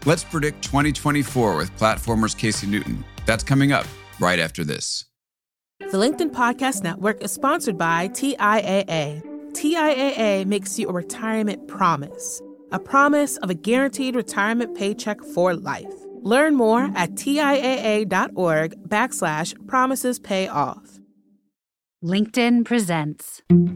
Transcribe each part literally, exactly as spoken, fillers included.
Let's predict twenty twenty-four with Platformer's Casey Newton. That's coming up right after this. The LinkedIn Podcast Network is sponsored by T I A A. T I A A makes you a retirement promise, a promise of a guaranteed retirement paycheck for life. Learn more at TIAA.org backslash promises pay off. LinkedIn presents.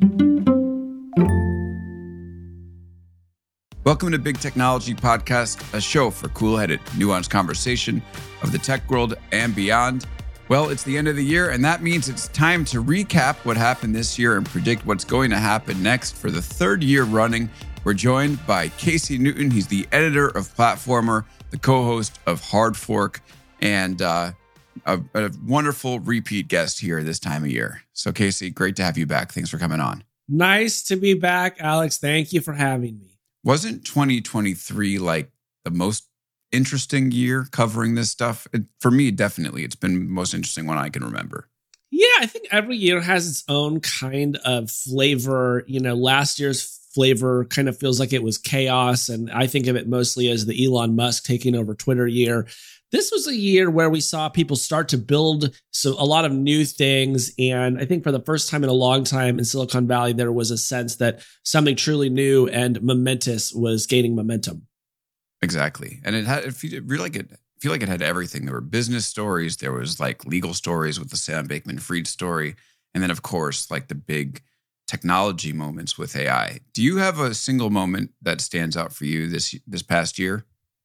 Welcome to Big Technology Podcast, a show for cool-headed, nuanced conversation of the tech world and beyond. Well, it's the end of the year, and that means it's time to recap what happened this year and predict what's going to happen next. For the third year running, we're joined by Casey Newton. He's the editor of Platformer, the co-host of Hard Fork, and uh, a, a wonderful repeat guest here this time of year. So, Casey, great to have you back. Thanks for coming on. Nice to be back, Alex. Thank you for having me. Wasn't twenty twenty-three like the most interesting year covering this stuff? It, for me, definitely. It's been the most interesting one I can remember. Yeah, I think every year has its own kind of flavor. You know, last year's flavor kind of feels like it was chaos, and I think of it mostly as the Elon Musk taking over Twitter year. This was a year where we saw people start to build so a lot of new things. And I think for the first time in a long time in Silicon Valley, there was a sense that something truly new and momentous was gaining momentum. Exactly. And it had, it really like it, I feel like it had everything. There were business stories. There was like legal stories with the Sam Bankman-Fried story. And then, of course, like the big technology moments with A I. Do you have a single moment that stands out for you this this past year?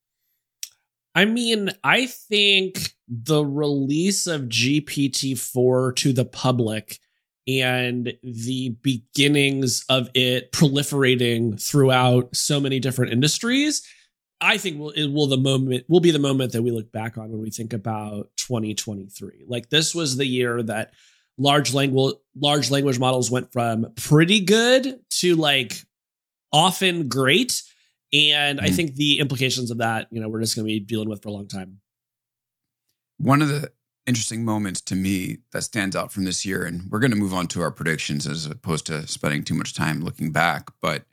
I mean, I think the release of G P T four to the public and the beginnings of it proliferating throughout so many different industries, I think will it will the moment will be the moment that we look back on when we think about twenty twenty-three. Like, this was the year that large language large language models went from pretty good to like often great. And I think the implications of that, you know, we're just going to be dealing with for a long time. One of the interesting moments to me that stands out from this year, and we're going to move on to our predictions as opposed to spending too much time looking back, but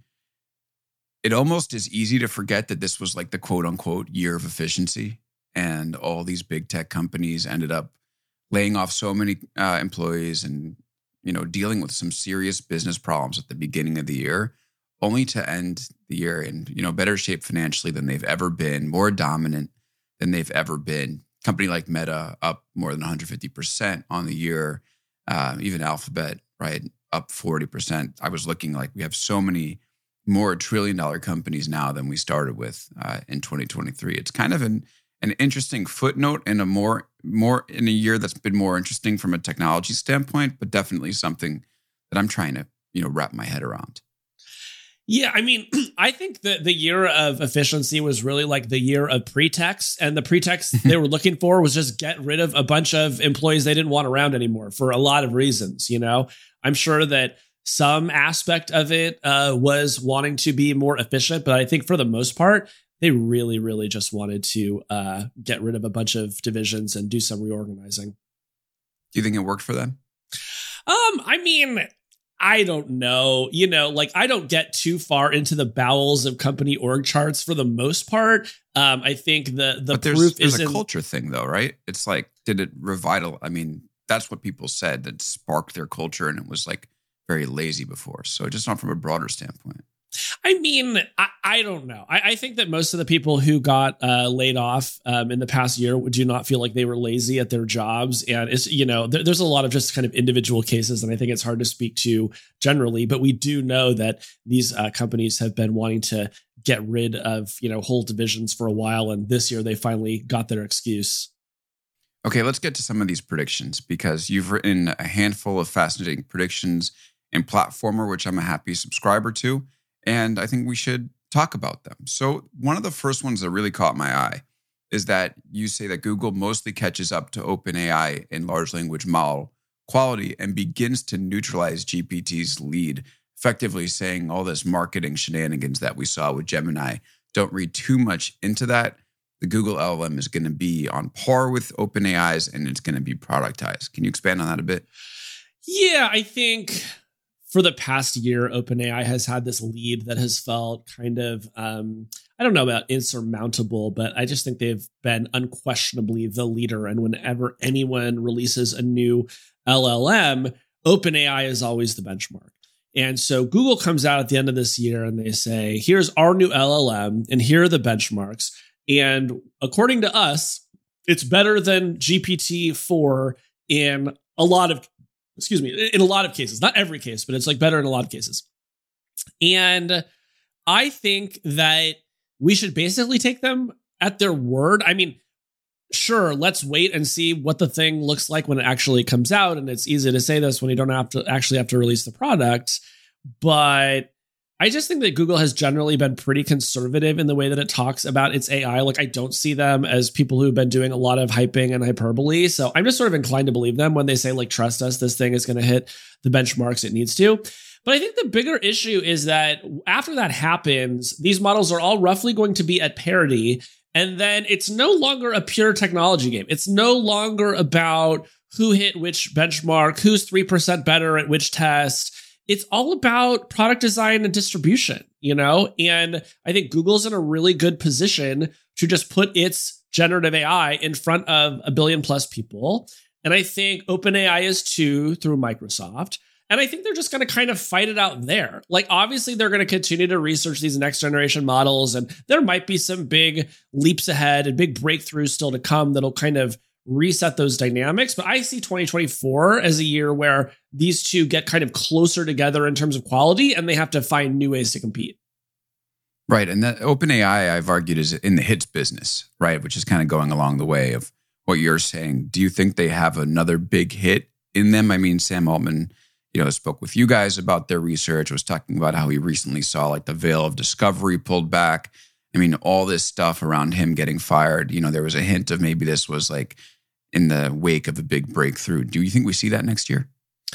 it almost is easy to forget that this was like the quote unquote year of efficiency, and all these big tech companies ended up laying off so many uh, employees and, you know, dealing with some serious business problems at the beginning of the year, only to end the year in, you know, better shape financially than they've ever been, more dominant than they've ever been. Company like Meta up more than one hundred fifty percent on the year. Uh, even Alphabet, right, up forty percent. I was looking like we have so many more trillion dollar companies now than we started with uh, in twenty twenty-three. It's kind of an an interesting footnote in a more more in a year that's been more interesting from a technology standpoint, but definitely something that I'm trying to, you know, wrap my head around. Yeah, I mean, I think that the year of efficiency was really like the year of pretext. And the pretext they were looking for was just get rid of a bunch of employees they didn't want around anymore for a lot of reasons. You know, I'm sure that some aspect of it uh, was wanting to be more efficient. But I think for the most part, they really, really just wanted to uh, get rid of a bunch of divisions and do some reorganizing. Do you think it worked for them? Um, I mean, I don't know. You know, like, I don't get too far into the bowels of company org charts for the most part. Um, I think the the but there's, proof there's is a in culture thing, though, right? It's like, did it revital? I mean, that's what people said that sparked their culture, and it was like very lazy before. So just not from a broader standpoint. I mean, I, I don't know. I, I think that most of the people who got uh, laid off um, in the past year do not feel like they were lazy at their jobs. And it's, you know, there, there's a lot of just kind of individual cases, and I think it's hard to speak to generally. But we do know that these uh, companies have been wanting to get rid of, you know, whole divisions for a while. And this year they finally got their excuse. Okay, let's get to some of these predictions, because you've written a handful of fascinating predictions in Platformer, which I'm a happy subscriber to. And I think we should talk about them. So one of the first ones that really caught my eye is that you say that Google mostly catches up to OpenAI in large language model quality and begins to neutralize G P T's lead, effectively saying all this marketing shenanigans that we saw with Gemini, don't read too much into that. The Google L L M is going to be on par with OpenAI's, and it's going to be productized. Can you expand on that a bit? Yeah, I think for the past year, OpenAI has had this lead that has felt kind of, um, I don't know about insurmountable, but I just think they've been unquestionably the leader. And whenever anyone releases a new L L M, OpenAI is always the benchmark. And so Google comes out at the end of this year and they say, here's our new L L M and here are the benchmarks. And according to us, it's better than G P T four in a lot of, excuse me, in a lot of cases, not every case, but it's like better in a lot of cases. And I think that we should basically take them at their word. I mean, sure, let's wait and see what the thing looks like when it actually comes out. And it's easy to say this when you don't have to actually have to release the product. But I just think that Google has generally been pretty conservative in the way that it talks about its A I. Like, I don't see them as people who've been doing a lot of hyping and hyperbole. So I'm just sort of inclined to believe them when they say, like, trust us, this thing is going to hit the benchmarks it needs to. But I think the bigger issue is that after that happens, these models are all roughly going to be at parity. And then it's no longer a pure technology game. It's no longer about who hit which benchmark, who's three percent better at which test. It's all about product design and distribution, you know? And I think Google's in a really good position to just put its generative A I in front of a billion plus people. And I think OpenAI is too through Microsoft. And I think they're just going to kind of fight it out there. Like, obviously, they're going to continue to research these next generation models. And there might be some big leaps ahead and big breakthroughs still to come that'll kind of reset those dynamics. But I see twenty twenty-four as a year where these two get kind of closer together in terms of quality, and they have to find new ways to compete. Right. And that OpenAI, I've argued, is in the hits business, right? Which is kind of going along the way of what you're saying. Do you think they have another big hit in them? I mean, Sam Altman, you know, spoke with you guys about their research, was talking about how he recently saw like the veil of discovery pulled back. I mean, all this stuff around him getting fired, you know, there was a hint of maybe this was like in the wake of a big breakthrough. Do you think we see that next year?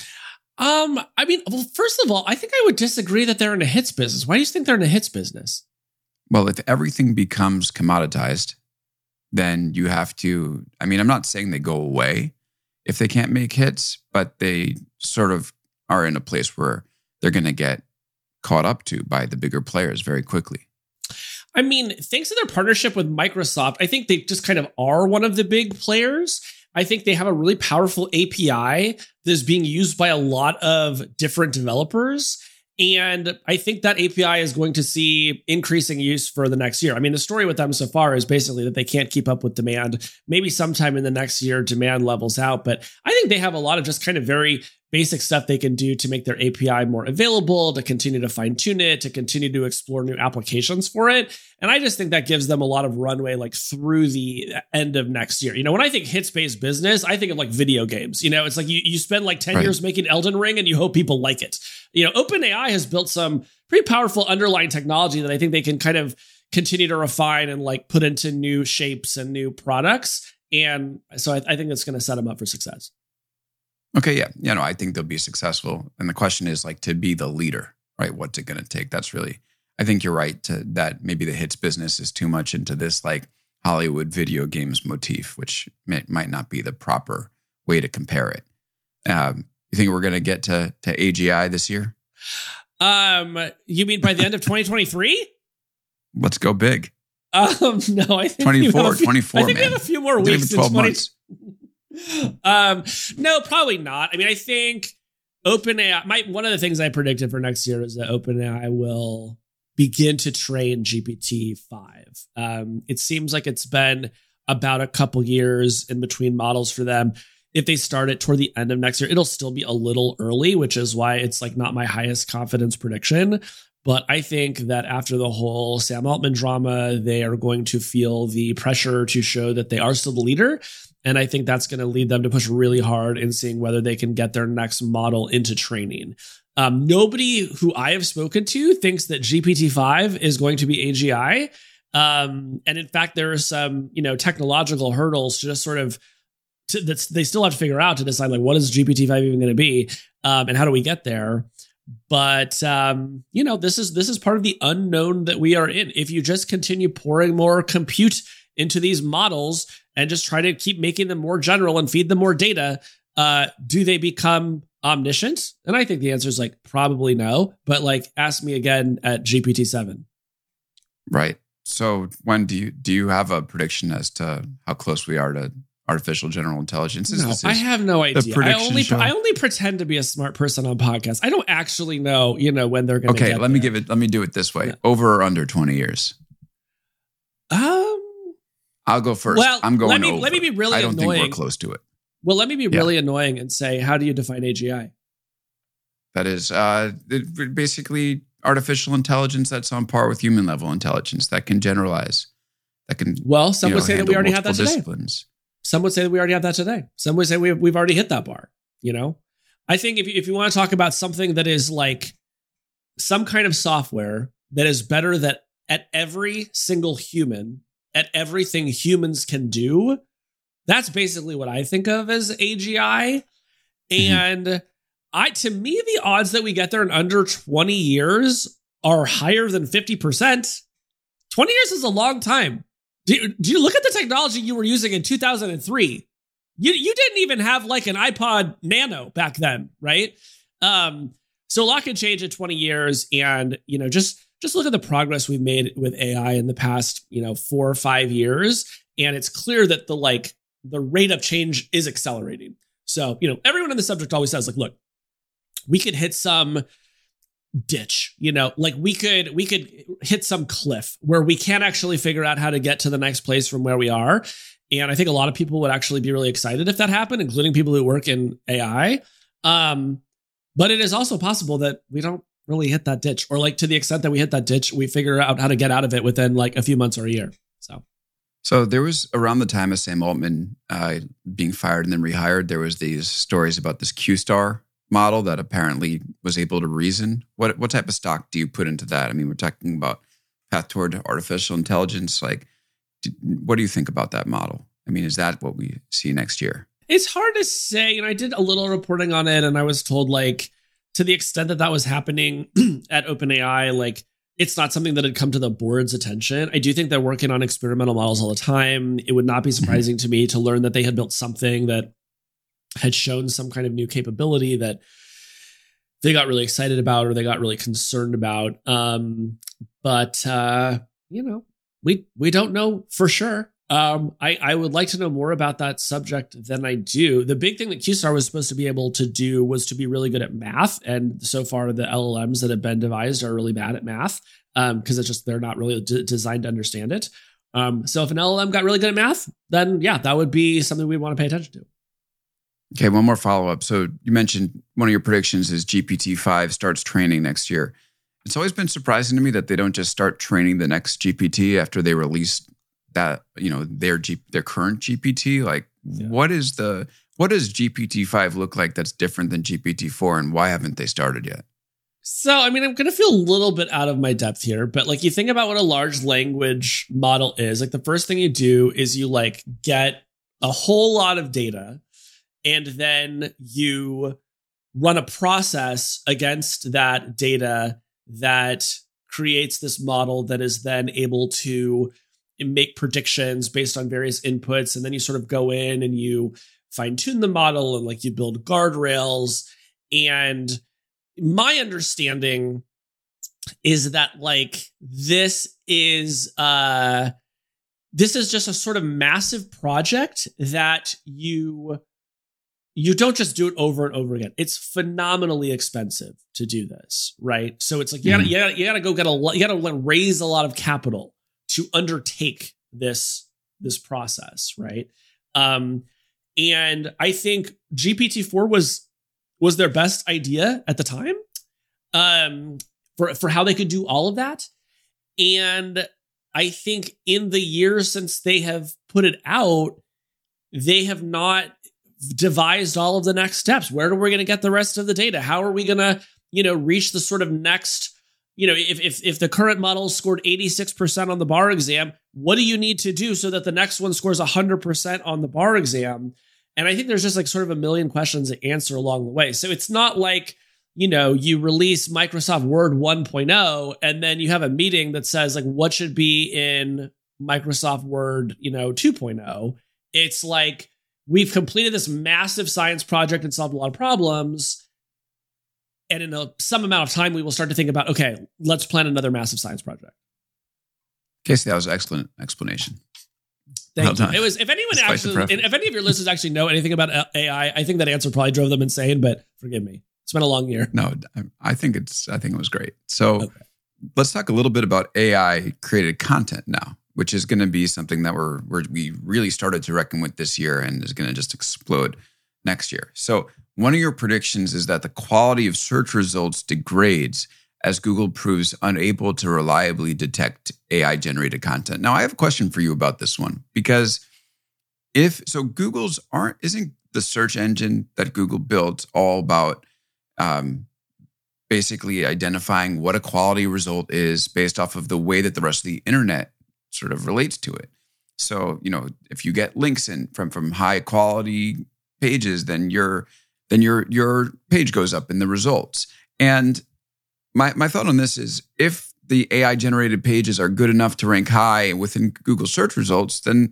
Um, I mean, well, first of all, I think I would disagree that they're in a hits business. Why do you think they're in a hits business? Well, if everything becomes commoditized, then you have to, I mean, I'm not saying they go away if they can't make hits, but they sort of are in a place where they're going to get caught up to by the bigger players very quickly. I mean, thanks to their partnership with Microsoft, I think they just kind of are one of the big players. I think they have a really powerful A P I that is being used by a lot of different developers. And I think that A P I is going to see increasing use for the next year. I mean, the story with them so far is basically that they can't keep up with demand. Maybe sometime in the next year, demand levels out. But I think they have a lot of just kind of very basic stuff they can do to make their A P I more available, to continue to fine tune it, to continue to explore new applications for it. And I just think that gives them a lot of runway, like through the end of next year. You know, when I think hits-based business, I think of like video games. You know, it's like you, you spend like ten right. years making Elden Ring and you hope people like it. You know, OpenAI has built some pretty powerful underlying technology that I think they can kind of continue to refine and like put into new shapes and new products. And so I, I think that's going to set them up for success. Okay, yeah. You know, I think they'll be successful. And the question is like to be the leader, right? What's it going to take? That's really, I think you're right to that maybe the hits business is too much into this like Hollywood video games motif, which may, might not be the proper way to compare it. Um, you think we're going to get to to A G I this year? Um, you mean by the end of twenty twenty-three? Let's go big. Um, no, I think twenty-four, few, twenty-four, I think man. we have a few more weeks in twelve twenty months. Um, no, probably not. I mean, I think OpenAI, my, one of the things I predicted for next year is that OpenAI will begin to train G P T five. Um, it seems like it's been about a couple years in between models for them. If they start it toward the end of next year, it'll still be a little early, which is why it's like not my highest confidence prediction. But I think that after the whole Sam Altman drama, they are going to feel the pressure to show that they are still the leader. And I think that's going to lead them to push really hard in seeing whether they can get their next model into training. Um, nobody who I have spoken to thinks that G P T five is going to be A G I. Um, and in fact, there are some, you know, technological hurdles to just sort of to, that's they still have to figure out to decide like what is G P T five even going to be, um, and how do we get there? But um, you know, this is this is part of the unknown that we are in. If you just continue pouring more compute into these models and just try to keep making them more general and feed them more data, uh, do they become omniscient? And I think the answer is like probably no. But like, ask me again at G P T seven. Right. So when do you do you have a prediction as to how close we are to artificial general intelligence? No, this I have no idea. I prediction only show. I only pretend to be a smart person on podcasts. I don't actually know, you know, when they're going to Okay, get let me there. give it let me do it this way. Yeah. Over or under twenty years? Um I'll go first. Well, I'm going let me over. let me be really I don't annoying. think we're close to it. Well, let me be Yeah. really annoying and say, how do you define A G I? That is uh, it, basically artificial intelligence that's on par with human level intelligence that can generalize, that can. Well, some you would know, say that we handle already have that multiple today. disciplines. Some would say that we already have that today. Some would say we've, we've already hit that bar, you know? I think if you, if you want to talk about something that is like some kind of software that is better than at every single human, at everything humans can do, that's basically what I think of as A G I. And mm-hmm. I, to me, the odds that we get there in under twenty years are higher than fifty percent. twenty years is a long time. Do you, do you look at the technology you were using in two thousand three? You you didn't even have like an iPod Nano back then, right? Um, so a lot can change in twenty years, and you know, just just look at the progress we've made with A I in the past, you know, four or five years, and it's clear that the like the rate of change is accelerating. So you know, everyone in the subject always says like, look, we could hit some ditch, you know, like we could we could hit some cliff where we can't actually figure out how to get to the next place from where we are. And I think a lot of people would actually be really excited if that happened, including people who work in A I. Um, but it is also possible that we don't really hit that ditch, or like to the extent that we hit that ditch, we figure out how to get out of it within like a few months or a year. So, so there was around the time of Sam Altman uh, being fired and then rehired, there was these stories about this Q-Star model that apparently was able to reason. What what type of stock do you put into that? I mean, we're talking about path toward artificial intelligence. Like, do, what do you think about that model? I mean, is that what we see next year? It's hard to say. And I did a little reporting on it, and I was told, like, to the extent that that was happening at OpenAI, like, it's not something that had come to the board's attention. I do think they're working on experimental models all the time. It would not be surprising mm-hmm. to me to learn that they had built something that had shown some kind of new capability that they got really excited about, or they got really concerned about. Um, but, uh, you know, we, we don't know for sure. Um, I, I would like to know more about that subject than I do. The big thing that Q-Star was supposed to be able to do was to be really good at math. And so far the L L Ms that have been devised are really bad at math, um, because it's just, they're not really d- designed to understand it. Um, so if an L L M got really good at math, then yeah, that would be something we'd want to pay attention to. Okay, one more follow-up. So you mentioned one of your predictions is G P T five starts training next year. It's always been surprising to me that they don't just start training the next G P T after they release that, you know, their G, their current G P T. Like, yeah. what is the what does G P T five look like that's different than G P T four, and why haven't they started yet? So, I mean, I'm going to feel a little bit out of my depth here, but like you think about what a large language model is, like the first thing you do is you like get a whole lot of data, and then you run a process against that data that creates this model that is then able to make predictions based on various inputs. And then you sort of go in and you fine tune the model, and like you build guardrails. And my understanding is that like this is uh this is just a sort of massive project that you you don't just do it over and over again. It's phenomenally expensive to do this, right? So it's like you gotta mm-hmm. you gotta, you gotta go get a you gotta raise a lot of capital to undertake this this process, right? Um, and I think G P T four was was their best idea at the time, um, for for how they could do all of that. And I think in the years since they have put it out, they have not devised all of the next steps. Where are we going to get the rest of the data? How are we going to, you know, reach the sort of next, you know, if if if the current model scored eighty-six percent on the bar exam, what do you need to do so that the next one scores one hundred percent on the bar exam? And I think there's just like sort of a million questions to answer along the way. So it's not like, you know, you release Microsoft Word one point oh and then you have a meeting that says like what should be in Microsoft Word, you know, two point oh. It's like we've completed this massive science project and solved a lot of problems. And in a, some amount of time, we will start to think about, okay, let's plan another massive science project. Casey, that was an excellent explanation. Thank Well you. done. It was, if anyone Despite the actually, preference. if any of your listeners actually know anything about A I, I think that answer probably drove them insane, but forgive me. It's been a long year. No, I- I think it's. I think it was great. So Okay. let's talk a little bit about A I created content now, which is going to be something that we're, we're we really started to reckon with this year and is going to just explode next year. So one of your predictions is that the quality of search results degrades as Google proves unable to reliably detect A I-generated content. Now, I have a question for you about this one, because if so, Google's aren't isn't the search engine that Google built all about um, basically identifying what a quality result is based off of the way that the rest of the internet sort of relates to it. So, you know, if you get links in from from high quality pages, then your then your your page goes up in the results. And My my thought on this is, if the A I generated pages are good enough to rank high within Google search results, then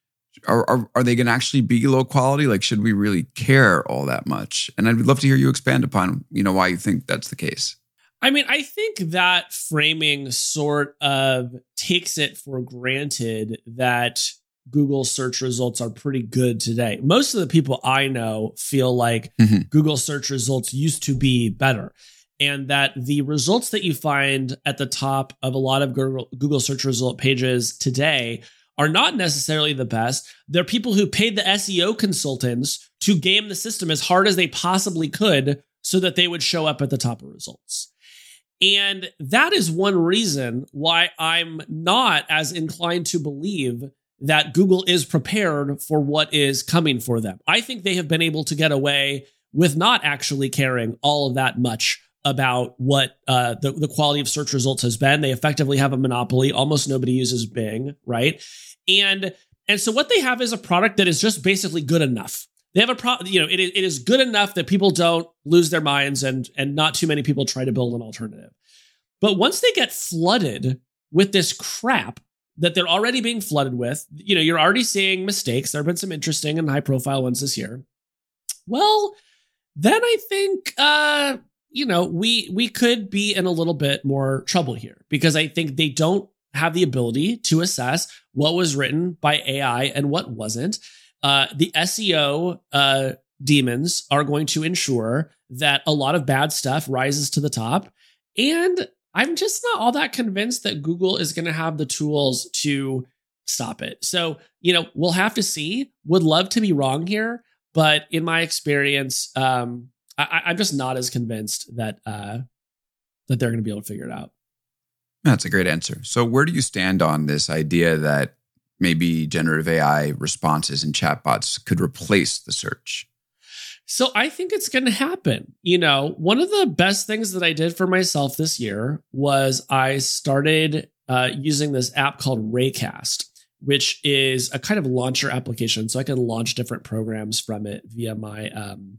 are are, are they going to actually be low quality? Like, should we really care all that much? And I'd love to hear you expand upon, you know, why you think that's the case. I mean, I think that framing sort of takes it for granted that Google search results are pretty good today. Most of the people I know feel like Mhm. Google search results used to be better, and that the results that you find at the top of a lot of Google, Google search result pages today are not necessarily the best. They're people who paid the S E O consultants to game the system as hard as they possibly could so that they would show up at the top of results. And that is one reason why I'm not as inclined to believe that Google is prepared for what is coming for them. I think they have been able to get away with not actually caring all of that much about what uh, the, the quality of search results has been. They effectively have a monopoly. Almost nobody uses Bing, right? And and so what they have is a product that is just basically good enough. They have a pro, you know, it, it is good enough that people don't lose their minds, and and not too many people try to build an alternative. But once they get flooded with this crap that they're already being flooded with, you know, you're already seeing mistakes. There have been some interesting and high profile ones this year. Well, then I think, uh, you know, we we could be in a little bit more trouble here, because I think they don't have the ability to assess what was written by A I and what wasn't. Uh, the S E O uh, demons are going to ensure that a lot of bad stuff rises to the top. And I'm just not all that convinced that Google is going to have the tools to stop it. So, you know, we'll have to see. Would love to be wrong here, but in my experience, um, I, I'm just not as convinced that uh, that they're going to be able to figure it out. That's a great answer. So where do you stand on this idea that maybe generative A I responses and chatbots could replace the search? So I think it's going to happen. You know, one of the best things that I did for myself this year was I started uh, using this app called Raycast, which is a kind of launcher application. So I can launch different programs from it via my um,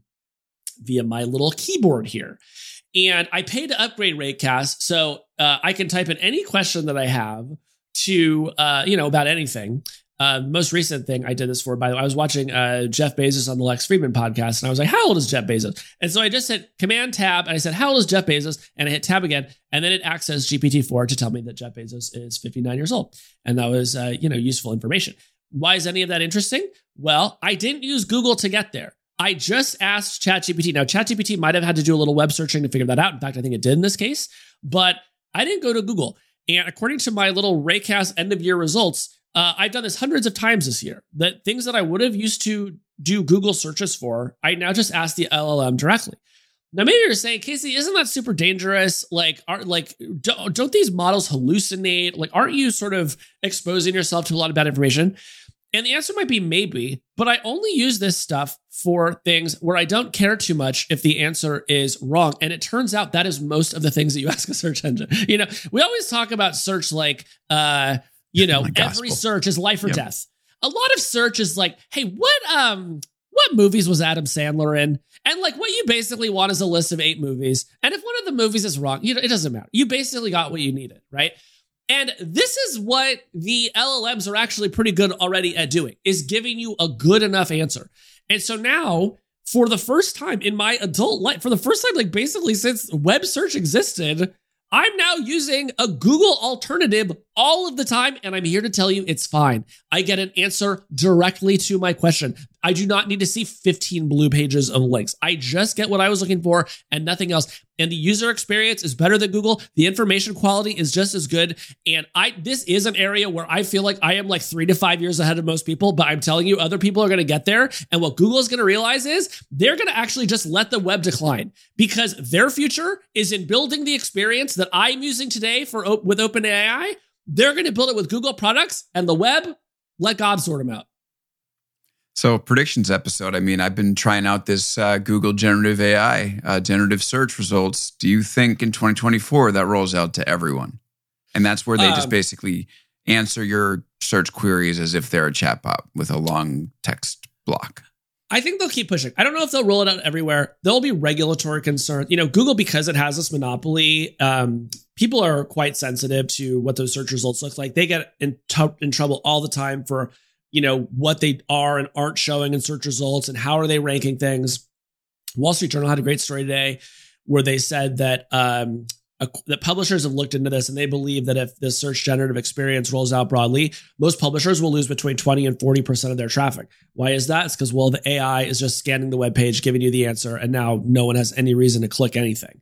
via my little keyboard here. And I paid to upgrade Raycast, so uh, I can type in any question that I have to, uh, you know, about anything. Uh, the most recent thing I did this for, by the way, I was watching uh, Jeff Bezos on the Lex Fridman podcast, and I was like, how old is Jeff Bezos? And so I just hit Command Tab, and I said, how old is Jeff Bezos? And I hit Tab again, and then it accessed G P T four to tell me that Jeff Bezos is fifty-nine years old. And that was, uh, you know, useful information. Why is any of that interesting? Well, I didn't use Google to get there. I just asked ChatGPT. Now, ChatGPT might have had to do a little web searching to figure that out. In fact, I think it did in this case, but I didn't go to Google. And according to my little Raycast end of year results, uh, I've done this hundreds of times this year. That things that I would have used to do Google searches for, I now just ask the L L M directly. Now, maybe you're saying, Casey, isn't that super dangerous? Like, are like, don't, don't these models hallucinate? Like, aren't you sort of exposing yourself to a lot of bad information? And the answer might be maybe, but I only use this stuff for things where I don't care too much if the answer is wrong. And it turns out that is most of the things that you ask a search engine. You know, we always talk about search like, uh, you know, every search is life or yep. death. A lot of search is like, hey, what um, what movies was Adam Sandler in? And like what you basically want is a list of eight movies. And if one of the movies is wrong, you know, it doesn't matter. You basically got what you needed, right? And this is what the L L Ms are actually pretty good already at doing, is giving you a good enough answer. And so now, for the first time in my adult life, for the first time, like basically since web search existed, I'm now using a Google alternative all of the time, and I'm here to tell you it's fine. I get an answer directly to my question. I do not need to see fifteen blue pages of links. I just get what I was looking for and nothing else. And the user experience is better than Google. The information quality is just as good. And I this is an area where I feel like I am like three to five years ahead of most people, but I'm telling you, other people are going to get there. And what Google is going to realize is they're going to actually just let the web decline, because their future is in building the experience that I'm using today for with OpenAI. They're going to build it with Google products, and the web, let God sort them out. So predictions episode, I mean, I've been trying out this uh, Google generative A I, uh, generative search results. Do you think in twenty twenty-four that rolls out to everyone? And that's where they um, just basically answer your search queries as if they're a chatbot with a long text block. I think they'll keep pushing. I don't know if they'll roll it out everywhere. There'll be regulatory concerns. You know, Google, because it has this monopoly, um, people are quite sensitive to what those search results look like. They get in, t- in trouble all the time for, you know, what they are and aren't showing in search results and how are they ranking things. Wall Street Journal had a great story today where they said that um, a, that publishers have looked into this, and they believe that if the search generative experience rolls out broadly, most publishers will lose between twenty and forty percent of their traffic. Why is that? It's because, well, the A I is just scanning the web page, giving you the answer, and now no one has any reason to click anything.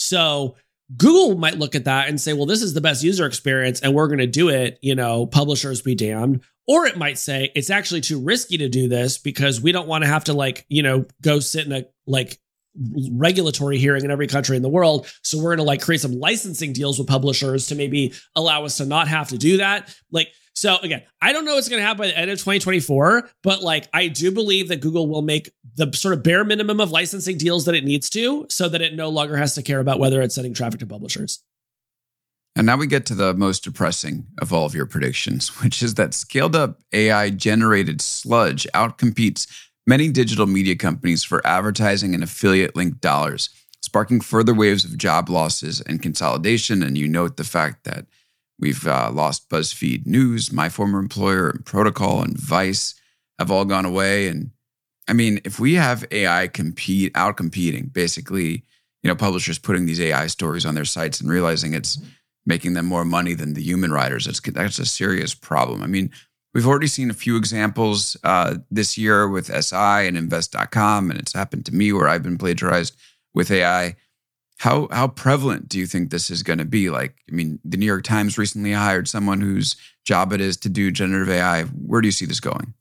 So Google might look at that and say, well, this is the best user experience and we're going to do it, you know, publishers be damned. Or it might say it's actually too risky to do this because we don't want to have to, like, you know, go sit in a like regulatory hearing in every country in the world. So we're going to like create some licensing deals with publishers to maybe allow us to not have to do that. Like, so again, I don't know what's going to happen by the end of twenty twenty-four, but like, I do believe that Google will make the sort of bare minimum of licensing deals that it needs to, so that it no longer has to care about whether it's sending traffic to publishers. And now we get to the most depressing of all of your predictions, which is that scaled up A I generated sludge outcompetes many digital media companies for advertising and affiliate link dollars, sparking further waves of job losses and consolidation. And you note the fact that we've uh, lost BuzzFeed News, my former employer, and Protocol and Vice have all gone away. And I mean, if we have A I compete, out competing, basically, you know, publishers putting these A I stories on their sites and realizing it's making them more money than the human writers, it's, that's a serious problem. I mean, we've already seen a few examples uh, this year with S I and invest dot com, and it's happened to me where I've been plagiarized with A I. How how prevalent do you think this is going to be? Like, I mean, the New York Times recently hired someone whose job it is to do generative A I. Where do you see this going?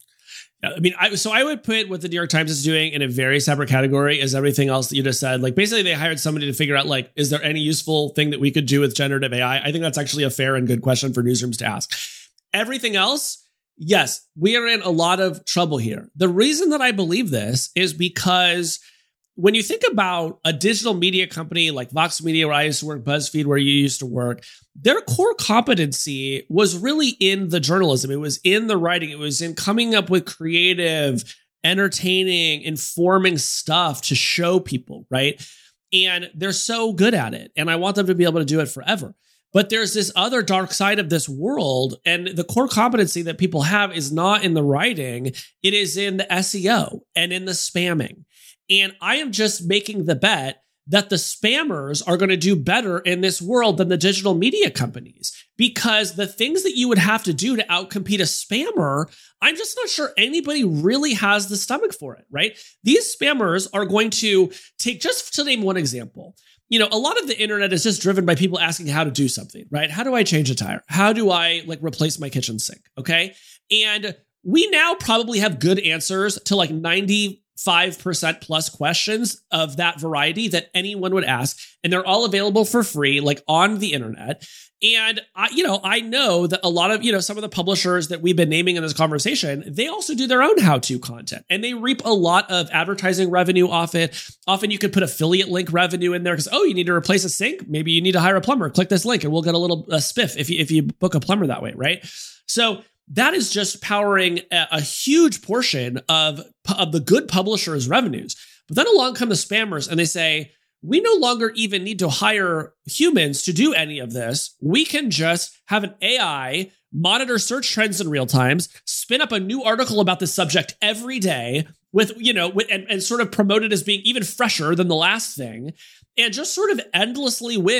I mean, I, so I would put what the New York Times is doing in a very separate category as everything else that you just said. Like, basically, they hired somebody to figure out, like, is there any useful thing that we could do with generative A I? I think that's actually a fair and good question for newsrooms to ask. Everything else, yes, we are in a lot of trouble here. The reason that I believe this is because when you think about a digital media company like Vox Media, where I used to work, BuzzFeed, where you used to work, their core competency was really in the journalism. It was in the writing. It was in coming up with creative, entertaining, informing stuff to show people, right? And they're so good at it. And I want them to be able to do it forever. But there's this other dark side of this world, and the core competency that people have is not in the writing. It is in the S E O and in the spamming. And I am just making the bet that the spammers are going to do better in this world than the digital media companies, because the things that you would have to do to outcompete a spammer, I'm just not sure anybody really has the stomach for it, right? These spammers are going to take, just to name one example, you know, a lot of the internet is just driven by people asking how to do something, right? How do I change a tire? How do I like replace my kitchen sink? Okay. And we now probably have good answers to like ninety-five percent plus questions of that variety that anyone would ask. And they're all available for free, like on the internet. And I, you know, I know that a lot of, you know, some of the publishers that we've been naming in this conversation, they also do their own how-to content, and they reap a lot of advertising revenue off it. Often you could put affiliate link revenue in there because, oh, you need to replace a sink. Maybe you need to hire a plumber. Click this link and we'll get a little a spiff if you, if you book a plumber that way, right? So that is just powering a, a huge portion of, of the good publishers' revenues. But then along come the spammers and they say, we no longer even need to hire humans to do any of this. We can just have an A I monitor search trends in real time, spin up a new article about this subject every day with, you know, with, and, and sort of promote it as being even fresher than the last thing, and just sort of endlessly win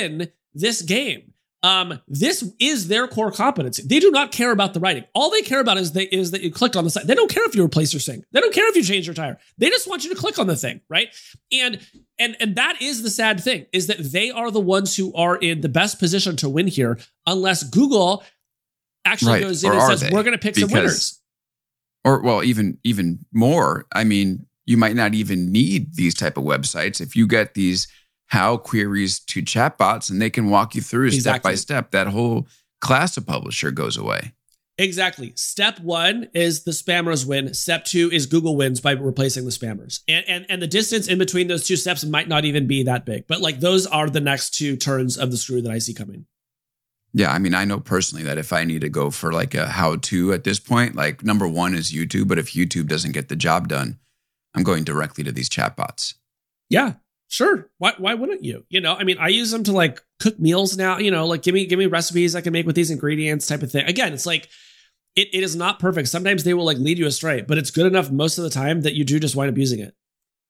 this game. Um, this is their core competency. They do not care about the writing. All they care about is they is that you clicked on the site. They don't care if you replace your sync. They don't care if you change your tire. They just want you to click on the thing, right? And and and that is the sad thing, is that they are the ones who are in the best position to win here, unless Google actually right. goes in or and says, they? we're going to pick because, some winners. Or, well, even even more. I mean, you might not even need these type of websites if you get these how queries to chatbots, and they can walk you through exactly. step by step. That whole class of publisher goes away. Exactly. Step one is the spammers win. Step two is Google wins by replacing the spammers. And, and, and the distance in between those two steps might not even be that big. But like those are the next two turns of the screw that I see coming. Yeah. I mean, I know personally that if I need to go for like a how-to at this point, like number one is YouTube. But if YouTube doesn't get the job done, I'm going directly to these chatbots. Yeah. Sure. Why why wouldn't you? You know, I mean, I use them to like cook meals now, you know, like give me give me recipes I can make with these ingredients type of thing. Again, it's like it, it is not perfect. Sometimes they will like lead you astray, but it's good enough most of the time that you do just wind up using it.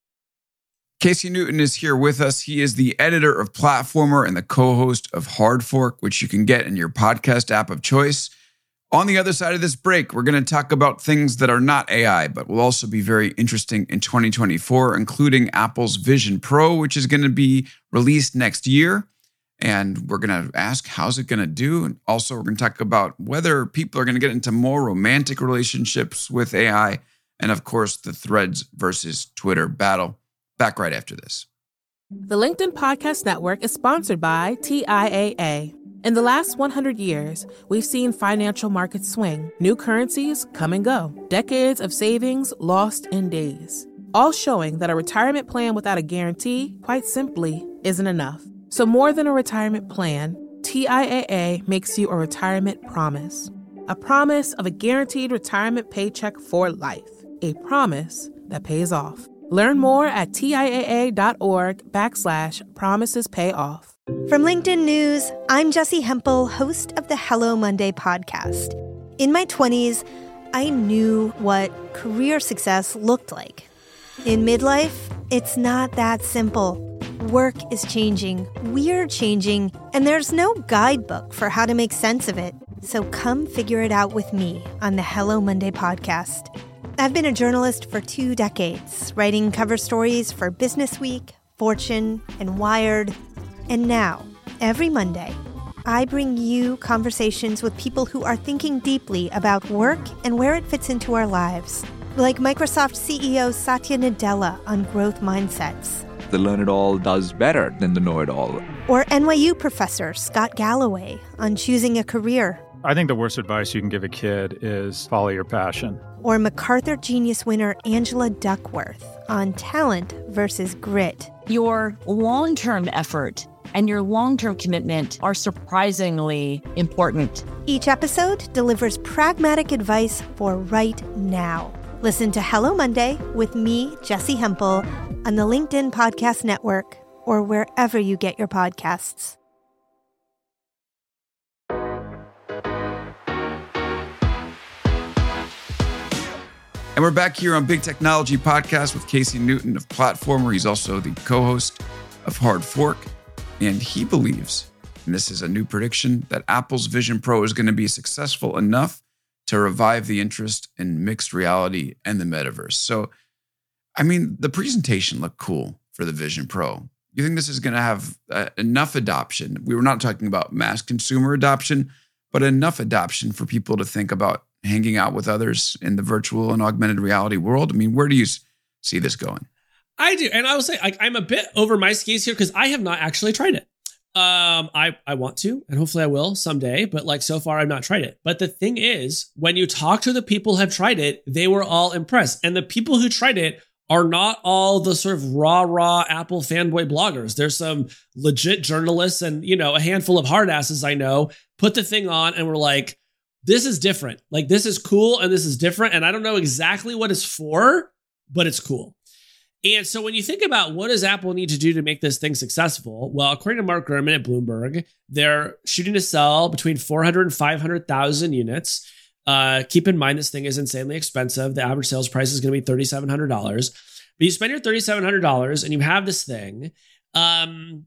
Casey Newton is here with us. He is the editor of Platformer and the co-host of Hard Fork, which you can get in your podcast app of choice. On the other side of this break, we're going to talk about things that are not A I, but will also be very interesting in twenty twenty-four, including Apple's Vision Pro, which is going to be released next year. And we're going to ask, how's it going to do? And also, we're going to talk about whether people are going to get into more romantic relationships with A I. And of course, the Threads versus Twitter battle. Back right after this. The LinkedIn Podcast Network is sponsored by T I A A. In the last one hundred years, we've seen financial markets swing, new currencies come and go, decades of savings lost in days, all showing that a retirement plan without a guarantee, quite simply, isn't enough. So more than a retirement plan, T I A A makes you a retirement promise. A promise of a guaranteed retirement paycheck for life. A promise that pays off. Learn more at TIAA.org backslash promises pay off. From LinkedIn News, I'm Jessie Hempel, host of the Hello Monday podcast. In my twenties, I knew what career success looked like. In midlife, it's not that simple. Work is changing, we're changing, and there's no guidebook for how to make sense of it. So come figure it out with me on the Hello Monday podcast. I've been a journalist for two decades, writing cover stories for Business Week, Fortune, and Wired. And now, every Monday, I bring you conversations with people who are thinking deeply about work and where it fits into our lives. Like Microsoft C E O Satya Nadella on growth mindsets. The learn-it-all does better than the know-it-all. Or N Y U professor Scott Galloway on choosing a career. I think the worst advice you can give a kid is follow your passion. Or MacArthur Genius winner Angela Duckworth on talent versus grit. Your long-term effort and your long-term commitment are surprisingly important. Each episode delivers pragmatic advice for right now. Listen to Hello Monday with me, Jessie Hempel, on the LinkedIn Podcast Network or wherever you get your podcasts. And we're back here on Big Technology Podcast with Casey Newton of Platformer. He's also the co-host of Hard Fork. And he believes, and this is a new prediction, that Apple's Vision Pro is going to be successful enough to revive the interest in mixed reality and the metaverse. So, I mean, the presentation looked cool for the Vision Pro. You think this is going to have uh, enough adoption? We were not talking about mass consumer adoption, but enough adoption for people to think about hanging out with others in the virtual and augmented reality world? I mean, where do you see this going? I do. And I will say, like, I'm a bit over my skis here because I have not actually tried it. Um, I, I want to, and hopefully I will someday, but like so far I've not tried it. But the thing is, when you talk to the people who have tried it, they were all impressed. And the people who tried it are not all the sort of rah, rah Apple fanboy bloggers. There's some legit journalists and, you know, a handful of hard asses I know put the thing on and were like, this is different. Like, this is cool and this is different. And I don't know exactly what it's for, but it's cool. And so when you think about what does Apple need to do to make this thing successful? Well, according to Mark Gurman at Bloomberg, they're shooting to sell between four hundred and five hundred thousand units. Uh, keep in mind, this thing is insanely expensive. The average sales price is going to be three thousand seven hundred dollars. But you spend your three thousand seven hundred dollars and you have this thing. Um,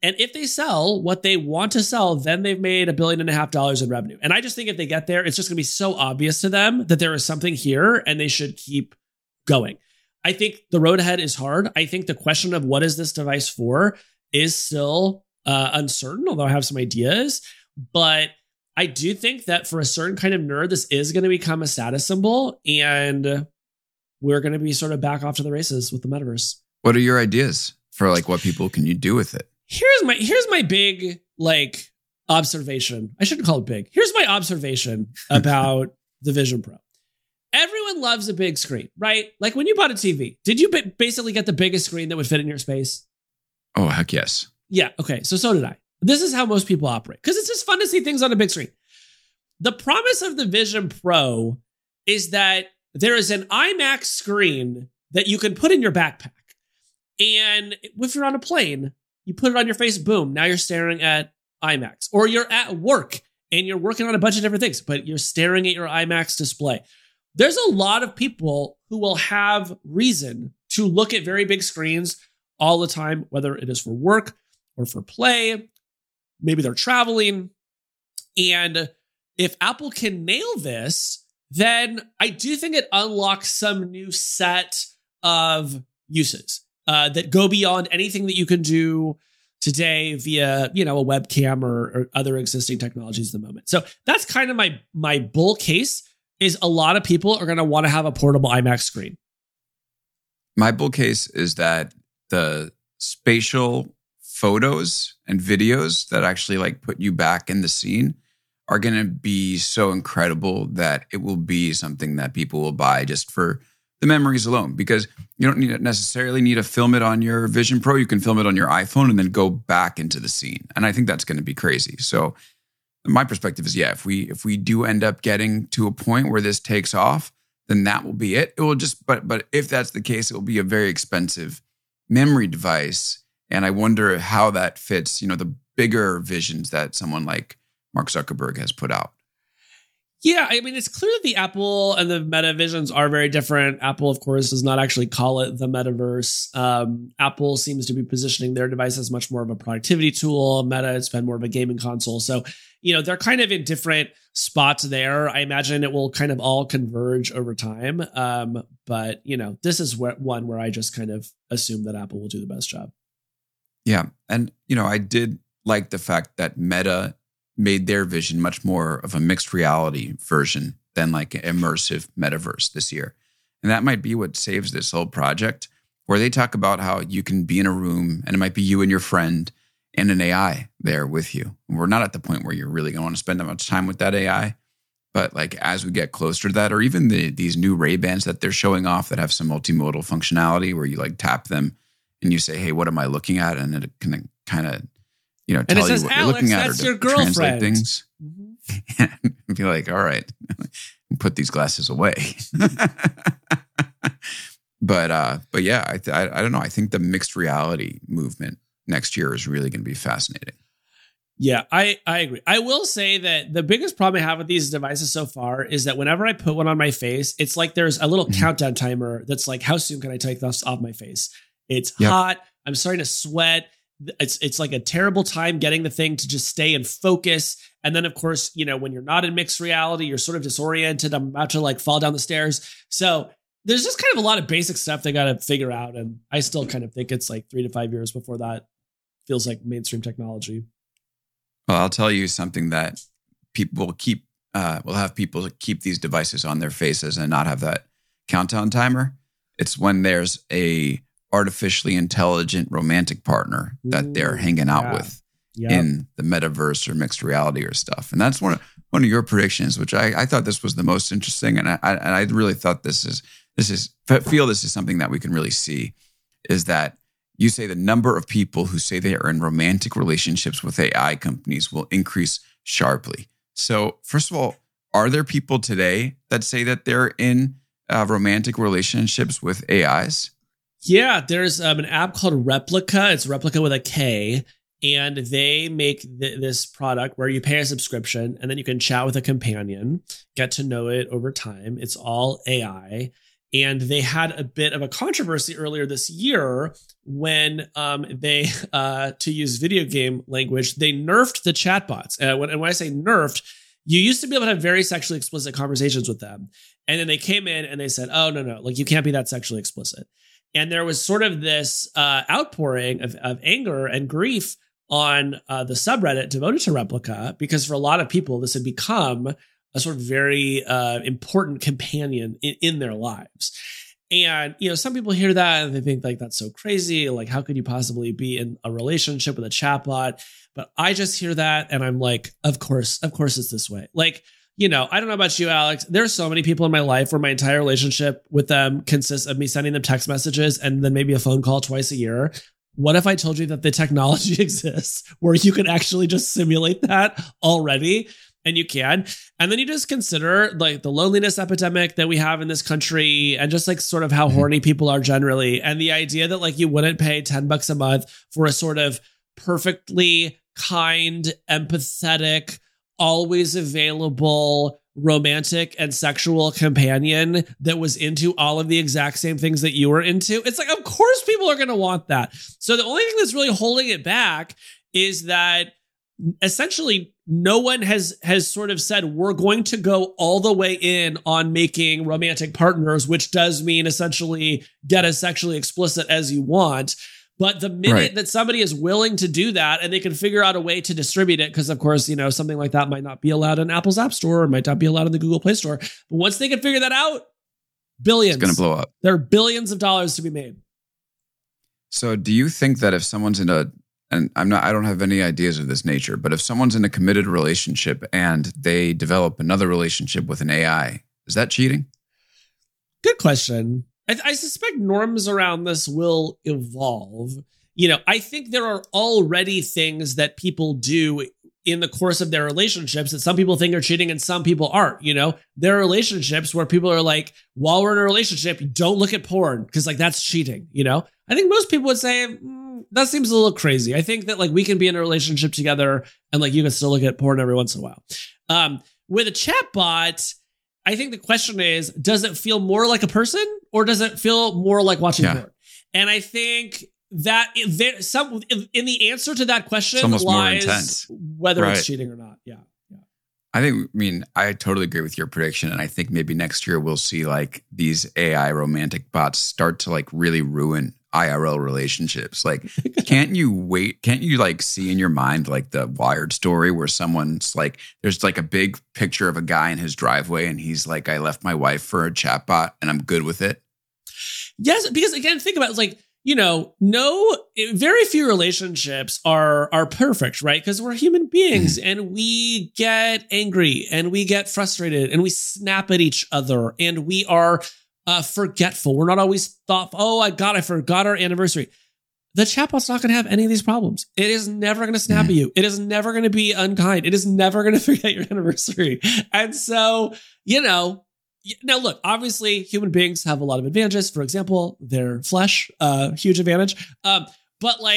And if they sell what they want to sell, then they've made a billion and a half dollars in revenue. And I just think if they get there, it's just going to be so obvious to them that there is something here and they should keep going. I think the road ahead is hard. I think the question of what is this device for is still uh, uncertain, although I have some ideas. But I do think that for a certain kind of nerd, this is going to become a status symbol, and we're going to be sort of back off to the races with the metaverse. What are your ideas for like what people can you do with it? Here's my here's my big like observation. I shouldn't call it big. Here's my observation about the Vision Pro. Everyone loves a big screen, right? Like when you bought a T V, did you basically get the biggest screen that would fit in your space? Oh, heck yes. Yeah. Okay. So, so did I. This is how most people operate because it's just fun to see things on a big screen. The promise of the Vision Pro is that there is an IMAX screen that you can put in your backpack. And if you're on a plane, you put it on your face, boom, now you're staring at IMAX. Or you're at work and you're working on a bunch of different things, but you're staring at your IMAX display. There's a lot of people who will have reason to look at very big screens all the time, whether it is for work or for play. Maybe they're traveling. And if Apple can nail this, then I do think it unlocks some new set of uses uh, that go beyond anything that you can do today via, you know, a webcam or, or other existing technologies at the moment. So that's kind of my my bull case is a lot of people are going to want to have a portable IMAX screen. My bull case is that the spatial photos and videos that actually like put you back in the scene are going to be so incredible that it will be something that people will buy just for the memories alone, because you don't need to necessarily need to film it on your Vision Pro. You can film it on your iPhone and then go back into the scene. And I think that's going to be crazy. So my perspective is, yeah, if we if we do end up getting to a point where this takes off, then that will be it. It will just, but but if that's the case, it will be a very expensive memory device. And I wonder how that fits, you know, the bigger visions that someone like Mark Zuckerberg has put out. Yeah, I mean, it's clear that the Apple and the Meta visions are very different. Apple, of course, does not actually call it the metaverse. Um, Apple seems to be positioning their device as much more of a productivity tool. Meta, it's been more of a gaming console. So, you know, they're kind of in different spots there. I imagine it will kind of all converge over time. Um, but, you know, this is where, one where I just kind of assume that Apple will do the best job. Yeah. And, you know, I did like the fact that Meta made their vision much more of a mixed reality version than like an immersive metaverse this year. And that might be what saves this whole project, where they talk about how you can be in a room and it might be you and your friend and an A I there with you. We're not at the point where you're really going to want to spend that much time with that A I. But like as we get closer to that, or even the, these new Ray-Bans that they're showing off that have some multimodal functionality where you like tap them and you say, hey, what am I looking at? And it can kind of, you know, tell says, you what Alex, you're looking at, that's or your translate girlfriend. things. Mm-hmm. And be like, all right, put these glasses away. but uh, but yeah, I, th- I I don't know. I think the mixed reality movement next year is really going to be fascinating. Yeah, I, I agree. I will say that the biggest problem I have with these devices so far is that whenever I put one on my face, it's like there's a little mm-hmm. countdown timer that's like, how soon can I take this off my face? It's yep. hot. I'm starting to sweat. It's it's like a terrible time getting the thing to just stay in focus. And then, of course, you know, when you're not in mixed reality, you're sort of disoriented. I'm about to like fall down the stairs. So there's just kind of a lot of basic stuff they got to figure out. And I still kind of think it's like three to five years before that feels like mainstream technology. Well, I'll tell you something that people will keep, uh, will have people keep these devices on their faces and not have that countdown timer. It's when there's a artificially intelligent romantic partner that they're hanging out yeah. with yep. in the metaverse or mixed reality or stuff. And that's one of, one of your predictions, which I, I thought this was the most interesting. And I, I, and I really thought this is, this is, feel this is something that we can really see, is that you say the number of people who say they are in romantic relationships with A I companies will increase sharply. So first of all, are there people today that say that they're in uh, romantic relationships with A Is? Yeah, there's um, an app called Replika. It's Replika with a K. And they make th- this product where you pay a subscription and then you can chat with a companion, get to know it over time. It's all A I. And they had a bit of a controversy earlier this year when um, they, uh, to use video game language, they nerfed the chatbots. Uh, when, and when I say nerfed, you used to be able to have very sexually explicit conversations with them. And then they came in and they said, oh, no, no, like you can't be that sexually explicit. And there was sort of this uh, outpouring of, of anger and grief on uh, the subreddit devoted to Replika, because for a lot of people, this had become a sort of very uh, important companion in, in their lives. And, you know, some people hear that and they think like, that's so crazy. Like, how could you possibly be in a relationship with a chatbot? But I just hear that and I'm like, of course, of course it's this way. Like, you know, I don't know about you, Alex. There's so many people in my life where my entire relationship with them consists of me sending them text messages and then maybe a phone call twice a year. What if I told you that the technology exists where you can actually just simulate that already? And you can. And then you just consider like the loneliness epidemic that we have in this country and just like sort of how horny people are generally. And the idea that like you wouldn't pay ten bucks a month for a sort of perfectly kind, empathetic, always available, romantic and sexual companion that was into all of the exact same things that you were into. It's like, of course people are going to want that. So the only thing that's really holding it back is that essentially no one has has sort of said we're going to go all the way in on making romantic partners, which does mean essentially get as sexually explicit as you want. But the minute right. that somebody is willing to do that and they can figure out a way to distribute it, because of course, you know, something like that might not be allowed in Apple's App Store or might not be allowed in the Google Play Store. But once they can figure that out, billions. It's going to blow up. There are billions of dollars to be made. So do you think that if someone's in a, and I'm not, I don't have any ideas of this nature, but if someone's in a committed relationship and they develop another relationship with an A I, is that cheating? Good question. I, I suspect norms around this will evolve. You know, I think there are already things that people do in the course of their relationships that some people think are cheating and some people aren't. You know, there are relationships where people are like, while we're in a relationship, don't look at porn because like that's cheating. You know, I think most people would say mm, that seems a little crazy. I think that like we can be in a relationship together and like you can still look at porn every once in a while. Um, with a chatbot, I think the question is, does it feel more like a person or does it feel more like watching yeah. porn? And I think that there, some in the answer to that question lies whether right. it's cheating or not. Yeah. yeah. I think, I mean, I totally agree with your prediction. And I think maybe next year we'll see like these A I romantic bots start to like really ruin I R L relationships. Like, can't you wait? Can't you like see in your mind like the Wired story where someone's like, there's like a big picture of a guy in his driveway and he's like, I left my wife for a chatbot and I'm good with it. Yes, because again, think about it, it's like, you know, no, very few relationships are are perfect, right? Because we're human beings mm-hmm. and we get angry and we get frustrated and we snap at each other and we are uh, forgetful. We're not always thoughtful. Oh, I God, I forgot our anniversary. The chatbot's not going to have any of these problems. It is never going to snap mm-hmm. at you. It is never going to be unkind. It is never going to forget your anniversary. And so, you know, now, look, obviously, human beings have a lot of advantages. For example, their flesh, uh, huge advantage. Um, but like,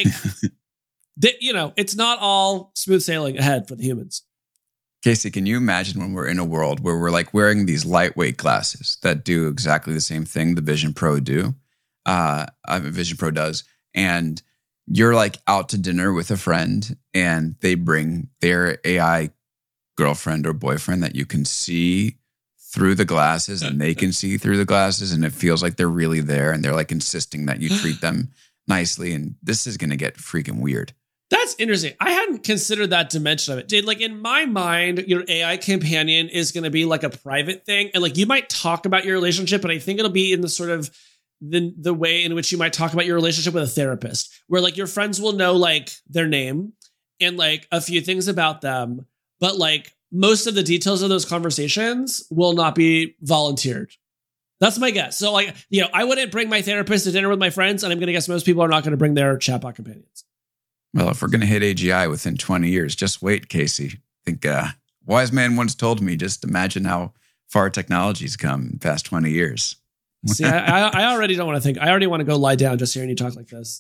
they, you know, it's not all smooth sailing ahead for the humans. Casey, can you imagine when we're in a world where we're like wearing these lightweight glasses that do exactly the same thing the Vision Pro do, uh, uh, Vision Pro does, and you're like out to dinner with a friend and they bring their A I girlfriend or boyfriend that you can see through the glasses and they can see through the glasses and it feels like they're really there and they're like insisting that you treat them nicely. And this is going to get freaking weird. That's interesting. I hadn't considered that dimension of it. Dude, like in my mind, your A I companion is going to be like a private thing. And like you might talk about your relationship, but I think it'll be in the sort of the, the way in which you might talk about your relationship with a therapist, where like your friends will know like their name and like a few things about them, but like most of the details of those conversations will not be volunteered. That's my guess. So like, you know, I wouldn't bring my therapist to dinner with my friends, and I'm going to guess most people are not going to bring their chatbot companions. Well, if we're going to hit A G I within twenty years, just wait, Casey. I think uh, wise man once told me, just imagine how far technology's come in the past twenty years. See, I, I already don't want to think. I already want to go lie down just hearing you talk like this.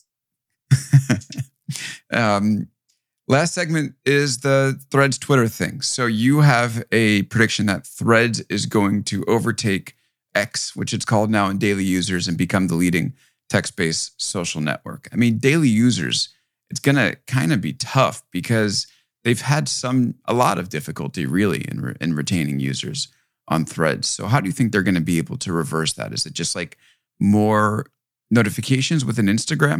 um, Last segment is the Threads Twitter thing. So you have a prediction that Threads is going to overtake X, which it's called now, in daily users and become the leading text-based social network. I mean, daily users, it's going to kind of be tough because they've had some, a lot of difficulty really in, re, in retaining users on Threads. So how do you think they're going to be able to reverse that? Is it just like more notifications within Instagram?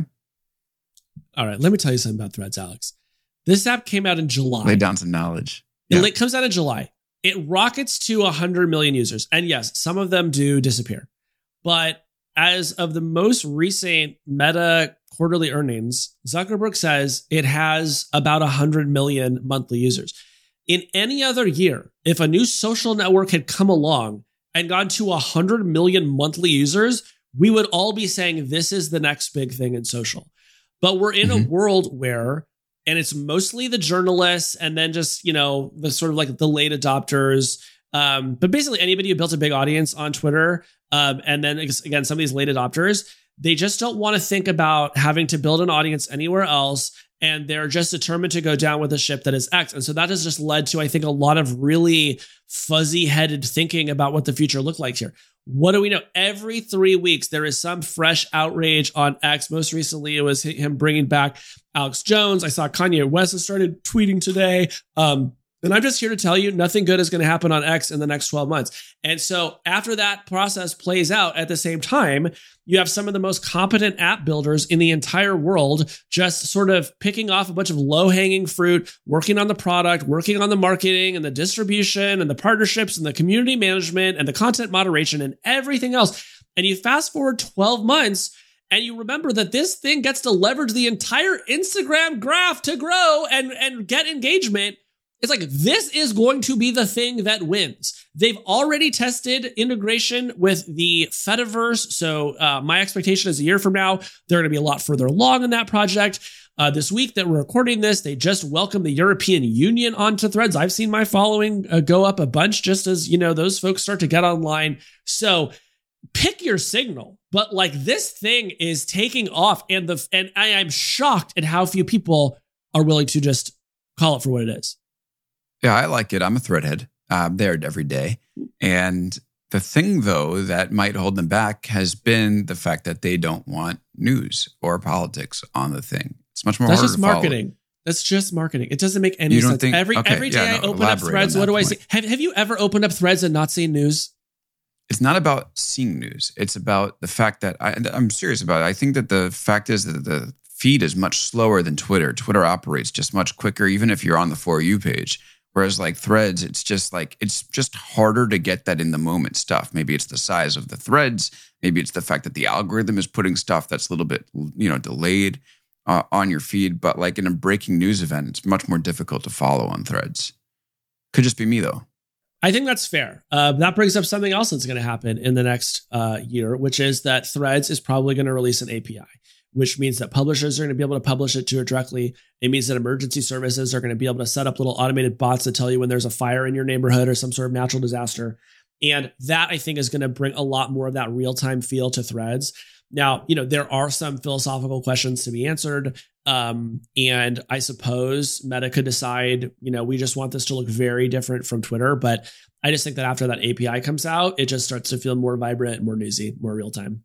All right, let me tell you something about Threads, Alex. This app came out in July. Lay down some knowledge. It Yeah. comes out in July. It rockets to one hundred million users. And yes, some of them do disappear. But as of the most recent Meta quarterly earnings, Zuckerberg says it has about one hundred million monthly users. In any other year, if a new social network had come along and gone to one hundred million monthly users, we would all be saying this is the next big thing in social. But we're in mm-hmm. a world where, and it's mostly the journalists and then just, you know, the sort of like the late adopters. Um, but basically anybody who built a big audience on Twitter. Um, and then again, some of these late adopters, they just don't want to think about having to build an audience anywhere else. And they're just determined to go down with a ship that is X. And so that has just led to, I think, a lot of really fuzzy headed thinking about what the future looked like here. What do we know? Every three weeks, there is some fresh outrage on X. Most recently, it was him bringing back Alex Jones. I saw Kanye West has started tweeting today. Um, and I'm just here to tell you, nothing good is going to happen on X in the next twelve months. And so after that process plays out at the same time, you have some of the most competent app builders in the entire world just sort of picking off a bunch of low-hanging fruit, working on the product, working on the marketing and the distribution and the partnerships and the community management and the content moderation and everything else. And you fast forward twelve months and you remember that this thing gets to leverage the entire Instagram graph to grow and, and get engagement. It's like, this is going to be the thing that wins. They've already tested integration with the Fediverse. So uh, my expectation is a year from now, they're going to be a lot further along in that project. Uh, this week that we're recording this, they just welcomed the European Union onto Threads. I've seen my following uh, go up a bunch just as, you know, those folks start to get online. So pick your signal. But like, this thing is taking off, and the and I am shocked at how few people are willing to just call it for what it is. Yeah, I like it. I'm a Threadhead. I'm there every day. And the thing, though, that might hold them back has been the fact that they don't want news or politics on the thing. It's much more That's harder just to follow. marketing. That's just marketing. It doesn't make any You don't sense. think- every okay, every day yeah, I no, open up elaborate Threads, on what do that I point. see? Have, have you ever opened up Threads and not seen news? It's not about seeing news. It's about the fact that I, I'm serious about it. I think that the fact is that the feed is much slower than Twitter. Twitter operates just much quicker, even if you're on the For You page. Whereas like Threads, it's just like, it's just harder to get that in the moment stuff. Maybe it's the size of the threads. Maybe it's the fact that the algorithm is putting stuff that's a little bit, you know, delayed uh, on your feed. But like in a breaking news event, it's much more difficult to follow on Threads. Could just be me though. I think that's fair. Uh, that brings up something else that's going to happen in the next uh, year, which is that Threads is probably going to release an A P I, which means that publishers are going to be able to publish it to it directly. It means that emergency services are going to be able to set up little automated bots that tell you when there's a fire in your neighborhood or some sort of natural disaster. And that, I think, is going to bring a lot more of that real-time feel to Threads. Now, you know, there are some philosophical questions to be answered. Um, and I suppose Meta could decide, you know, we just want this to look very different from Twitter. But I just think that after that A P I comes out, it just starts to feel more vibrant, more newsy, more real-time.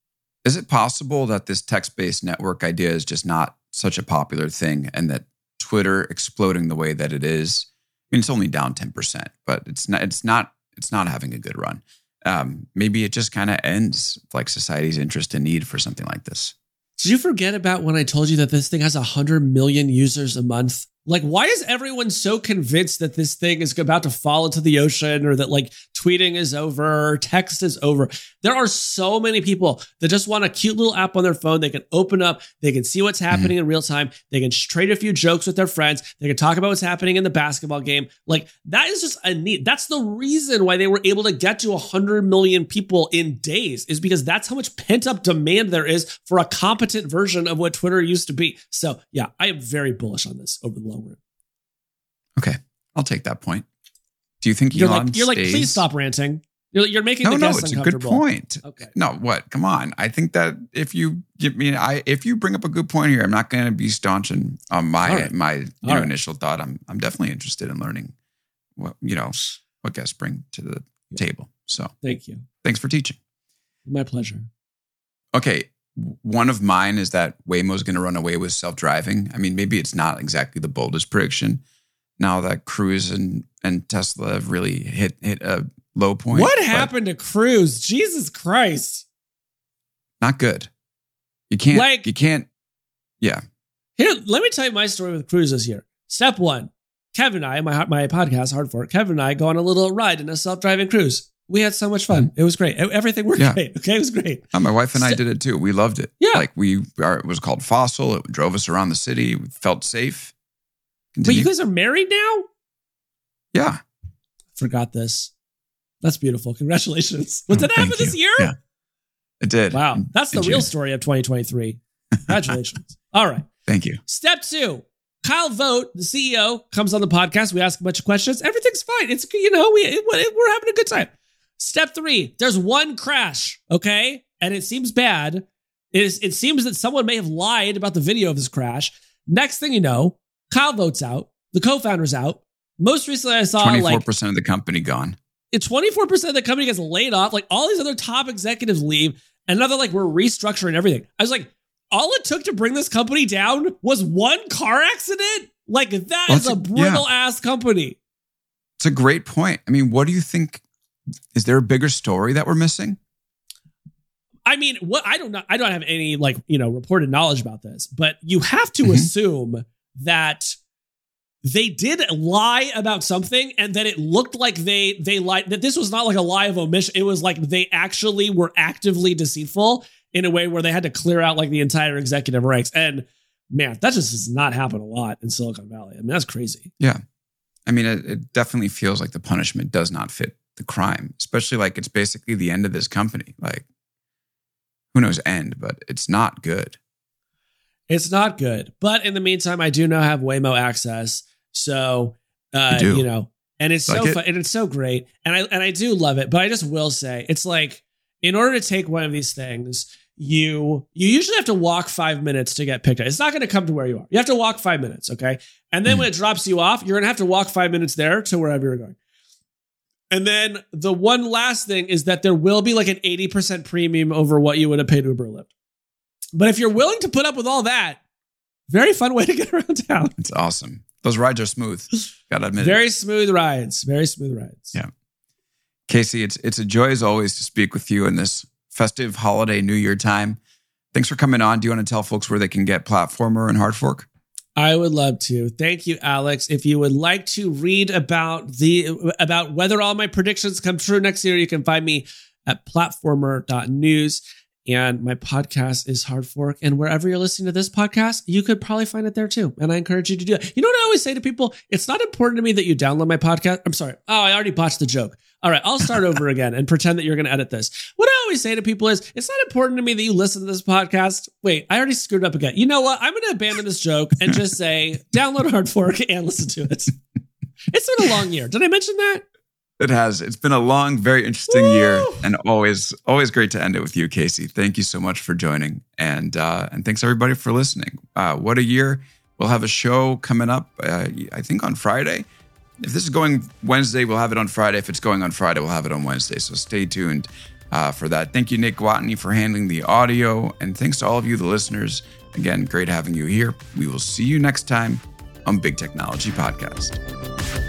Is it possible that this text-based network idea is just not such a popular thing and that Twitter exploding the way that it is, I mean, it's only down ten percent, but it's not, it's not, it's not having a good run. Um, maybe it just kind of ends like society's interest and need for something like this. Did you forget about when I told you that this thing has one hundred million users a month? Like, why is everyone so convinced that this thing is about to fall into the ocean, or that like tweeting is over, text is over? There are so many people that just want a cute little app on their phone. They can open up, they can see what's happening mm-hmm. in real time. They can trade a few jokes with their friends. They can talk about what's happening in the basketball game. Like, that is just a need. That's the reason why they were able to get to one hundred million people in days, is because that's how much pent up demand there is for a competent version of what Twitter used to be. So yeah, I am very bullish on this over the long run. Okay, I'll take that point. Do you think You're Elon like, you're like, stays? please stop ranting. You're, you're making No, the no, guests it's a good uncomfortable. point. Okay. No, what? Come on. I think that if you give me, I if you bring up a good point here, I'm not going to be staunch on um, my right. my you All know right. initial thought. I'm I'm definitely interested in learning what you know what guests bring to the Yeah. table. So Thank you. Thanks for teaching. My pleasure. Okay. One of mine is that Waymo's going to run away with self-driving. I mean, maybe it's not exactly the boldest prediction now that Cruise and, and Tesla have really hit hit a low point. What happened to Cruise? Jesus Christ. Not good. You can't, like, you can't, yeah. Here, let me tell you my story with Cruise this year. Step one, Kevin and I, my, my podcast, Hard Fork, Kevin and I go on a little ride in a self-driving Cruise. We had so much fun. It was great. Everything worked yeah. great. Okay, it was great. Oh, my wife and I did it too. We loved it. Yeah. Like we, our, it was called Fossil. It drove us around the city. We felt safe. But Continue. you guys are married now? Yeah. Forgot this. That's beautiful. Congratulations. What did oh, that happen this year? Yeah. It did. Wow. That's the in real June. story of twenty twenty-three. Congratulations. All right. Thank you. Step two. Kyle Vogt, the C E O, comes on the podcast. We ask a bunch of questions. Everything's fine. It's, you know, we, it, we're having a good time. Step three, there's one crash, okay? And it seems bad. It, is, it seems that someone may have lied about the video of this crash. Next thing you know, Kyle Vogt's out. The co-founder's out. Most recently, I saw twenty-four percent like, of the company gone. It's twenty-four percent of the company gets laid off. Like all these other top executives leave. And now they're like, we're restructuring everything. I was like, all it took to bring this company down was one car accident? Like that well, is a, a brutal yeah. ass company. It's a great point. I mean, what do you think? Is there a bigger story that we're missing? I mean, what I don't know. I don't have any like, you know, reported knowledge about this, but you have to mm-hmm. assume that they did lie about something and that it looked like they, they lied, that this was not like a lie of omission. It was like they actually were actively deceitful in a way where they had to clear out like the entire executive ranks. And man, that just does not happen a lot in Silicon Valley. I mean, that's crazy. Yeah. I mean, it, it definitely feels like the punishment does not fit the crime, especially like it's basically the end of this company. Like, who knows end, but it's not good. It's not good. But in the meantime, I do now have Waymo access. So, uh, you, you know, and it's like so it? fun and it's so great. And I, and I do love it, but I just will say it's like, in order to take one of these things, you, you usually have to walk five minutes to get picked up. It's not going to come to where you are. You have to walk five minutes. Okay. And then mm. when it drops you off, you're going to have to walk five minutes there to wherever you're going. And then the one last thing is that there will be like an eighty percent premium over what you would have paid Uber or Lyft. But if you're willing to put up with all that, very fun way to get around town. It's awesome. Those rides are smooth. Gotta admit Very it. smooth rides. Very smooth rides. Yeah. Casey, it's it's a joy as always to speak with you in this festive holiday New Year time. Thanks for coming on. Do you want to tell folks where they can get Platformer and Hard Fork? I would love to. Thank you, Alex. If you would like to read about the about whether all my predictions come true next year, you can find me at platformer dot news. And my podcast is Hard Fork. And wherever you're listening to this podcast, you could probably find it there too. And I encourage you to do it. You know what I always say to people? It's not important to me that you download my podcast. I'm sorry. Oh, I already botched the joke. All right, I'll start over again and pretend that you're going to edit this. What I always say to people is, it's not important to me that you listen to this podcast. Wait, I already screwed up again. You know what? I'm going to abandon this joke and just say, download Hard Fork and listen to it. It's been a long year. Did I mention that? It has. It's been a long, very interesting Woo! year, and always, always great to end it with you, Casey. Thank you so much for joining, and uh, and thanks everybody for listening. Uh, what a year! We'll have a show coming up, uh, I think on Friday. If this is going Wednesday, we'll have it on Friday. If it's going on Friday, we'll have it on Wednesday. So stay tuned uh, for that. Thank you, Nick Watney, for handling the audio, and thanks to all of you, the listeners. Again, great having you here. We will see you next time on Big Technology Podcast.